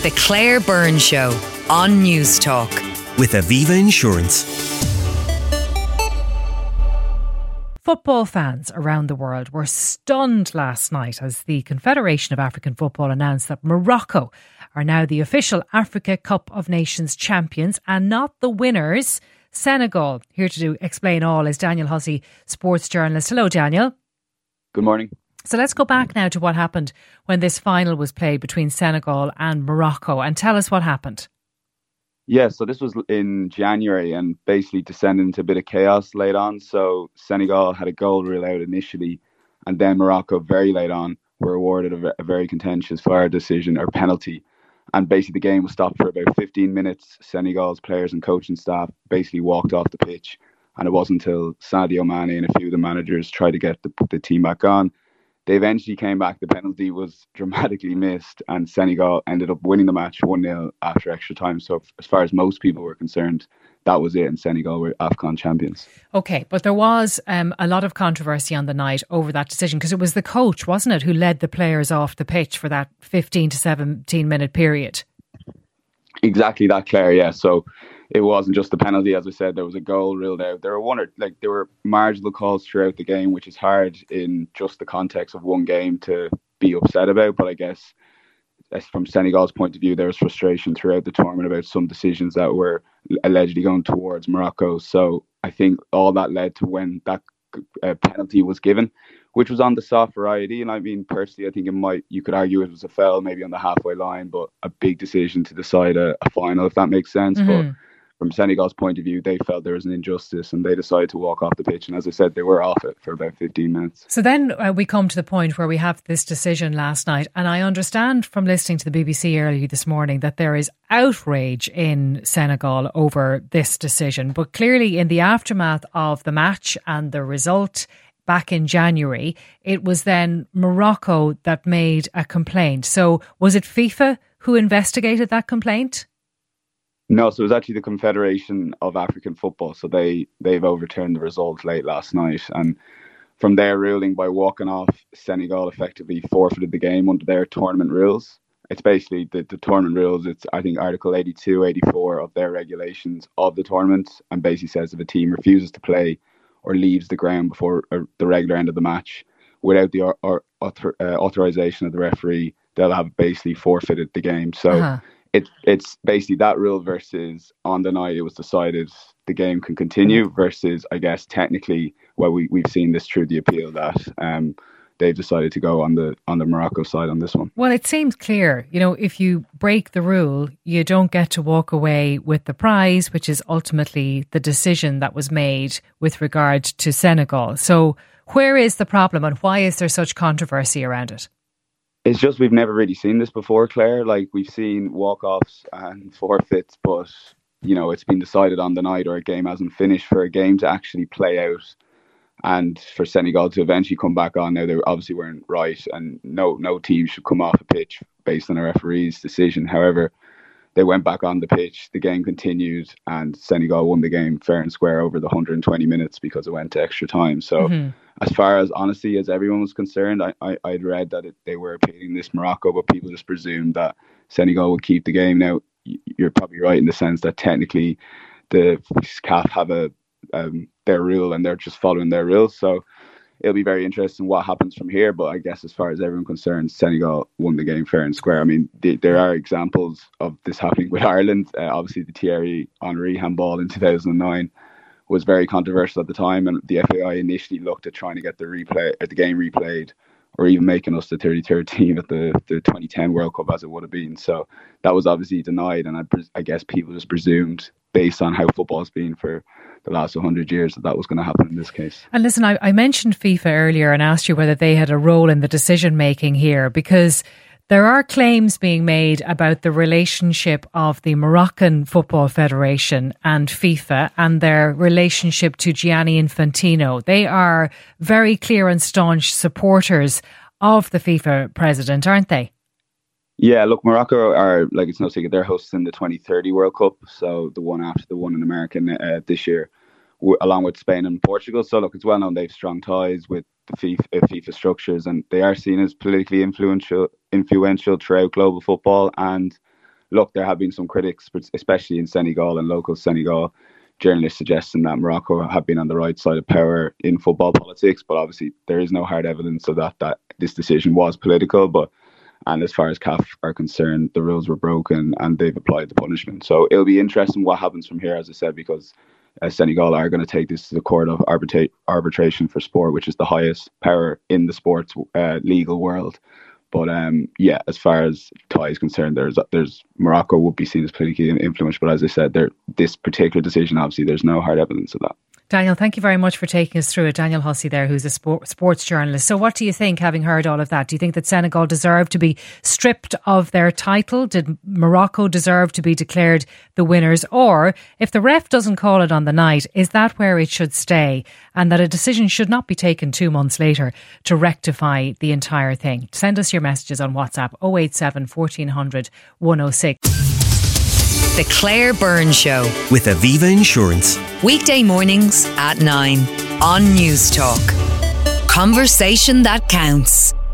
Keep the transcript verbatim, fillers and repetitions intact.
The Claire Byrne Show on News Talk. With Aviva Insurance. Football fans around the world were stunned last night as the Confederation of African Football announced that Morocco are now the official Africa Cup of Nations champions and not the winners, Senegal. Here to do, explain all is Daniel Hussey, sports journalist. Hello, Daniel. Good morning. So let's go back now to what happened when this final was played between Senegal and Morocco, and tell us what happened. Yeah, so this was in January and basically descended into a bit of chaos late on. So Senegal had a goal rule out initially, and then Morocco very late on were awarded a, a very contentious V A R decision or penalty. And basically the game was stopped for about fifteen minutes. Senegal's players and coaching staff basically walked off the pitch. And it wasn't until Sadio Mane and a few of the managers tried to get the, the team back on. They eventually came back. The penalty was dramatically missed and Senegal ended up winning the match one nil after extra time. So as far as most people were concerned, that was it, and Senegal were AFCON champions. OK, but there was um, a lot of controversy on the night over that decision because it was the coach, wasn't it, who led the players off the pitch for that fifteen to seventeen minute period? Exactly that, Claire, yeah. So it wasn't just the penalty. As I said, there was a goal ruled out. There were one or like there were marginal calls throughout the game, which is hard in just the context of one game to be upset about. But I guess as from Senegal's point of view, there was frustration throughout the tournament about some decisions that were allegedly going towards Morocco. So I think all that led to when that uh, penalty was given, which was on the soft variety. And I mean, personally, I think it might, you could argue it was a foul maybe on the halfway line, but a big decision to decide a, a final, if that makes sense. Mm-hmm. But from Senegal's point of view, they felt there was an injustice and they decided to walk off the pitch. And as I said, they were off it for about fifteen minutes. So then uh, we come to the point where we have this decision last night. And I understand from listening to the B B C earlier this morning that there is outrage in Senegal over this decision. But clearly in the aftermath of the match and the result back in January, it was then Morocco that made a complaint. So was it FIFA who investigated that complaint? No, so it was actually the Confederation of African Football. So they, they've overturned the result late last night. And from their ruling, by walking off, Senegal effectively forfeited the game under their tournament rules. It's basically the, the tournament rules. It's, I think, Article eighty-two, eighty-four of their regulations of the tournament, and basically says if a team refuses to play or leaves the ground before uh, the regular end of the match without the or, or, author, uh, authorization of the referee, they'll have basically forfeited the game. So uh-huh. it, it's basically that rule versus on the night it was decided the game can continue versus, I guess, technically, well, we, we've seen this through the appeal that um, they've decided to go on the on the Morocco side on this one. Well, it seems clear, you know, if you break the rule, you don't get to walk away with the prize, which is ultimately the decision that was made with regard to Senegal. So where is the problem and why is there such controversy around it? It's just we've never really seen this before, Claire. Like, we've seen walk-offs and forfeits, but, you know, it's been decided on the night or a game hasn't finished for a game to actually play out. And for Senegal to eventually come back on, now they obviously weren't right, and no no team should come off a pitch based on a referee's decision. However, they went back on the pitch, the game continued, and Senegal won the game fair and square over the one hundred twenty minutes because it went to extra time. So mm-hmm. as far as honestly as everyone was concerned, I, I, I'd read that it, they were appealing this Morocco, but people just presumed that Senegal would keep the game. Now, you're probably right in the sense that technically the C A F have a Um, their rule and they're just following their rules, so it'll be very interesting what happens from here. But I guess as far as everyone concerned, Senegal won the game fair and square. I mean, the, there are examples of this happening with Ireland. Uh, obviously the Thierry Henry handball in two thousand nine was very controversial at the time, and the F A I initially looked at trying to get the replay at the game replayed, or even making us the thirty-third team at the, the twenty ten World Cup as it would have been. So that was obviously denied, and I, I guess people just presumed, based on how football's been for the last one hundred years, that that was going to happen in this case. And listen, I, I mentioned FIFA earlier and asked you whether they had a role in the decision making here, because there are claims being made about the relationship of the Moroccan Football Federation and FIFA and their relationship to Gianni Infantino. They are very clear and staunch supporters of the FIFA president, aren't they? Yeah, look, Morocco are, like, it's no secret, they're hosting the twenty thirty World Cup, so the one after the one in America uh, this year, w- along with Spain and Portugal. So look, it's well known they have strong ties with the FIFA, uh, FIFA structures, and they are seen as politically influential influential throughout global football. And look, there have been some critics, especially in Senegal and local Senegal journalists, suggesting that Morocco have been on the right side of power in football politics. But obviously, there is no hard evidence of that, that this decision was political. But and as far as C A F are concerned, the rules were broken and they've applied the punishment. So it'll be interesting what happens from here, as I said, because uh, Senegal are going to take this to the Court of arbitra- Arbitration for Sport, which is the highest power in the sports uh, legal world. But um, yeah, as far as T A I is concerned, there's there's Morocco would be seen as politically influenced. But as I said, there this particular decision, obviously, there's no hard evidence of that. Daniel, thank you very much for taking us through it. Daniel Hussey there, who's a sport, sports journalist. So what do you think, having heard all of that? Do you think that Senegal deserved to be stripped of their title? Did Morocco deserve to be declared the winners? Or if the ref doesn't call it on the night, is that where it should stay? And that a decision should not be taken two months later to rectify the entire thing? Send us your messages on WhatsApp oh eight seven, fourteen hundred, one oh six. The Claire Byrne Show with Aviva Insurance. Weekday mornings at nine on News Talk. Conversation that counts.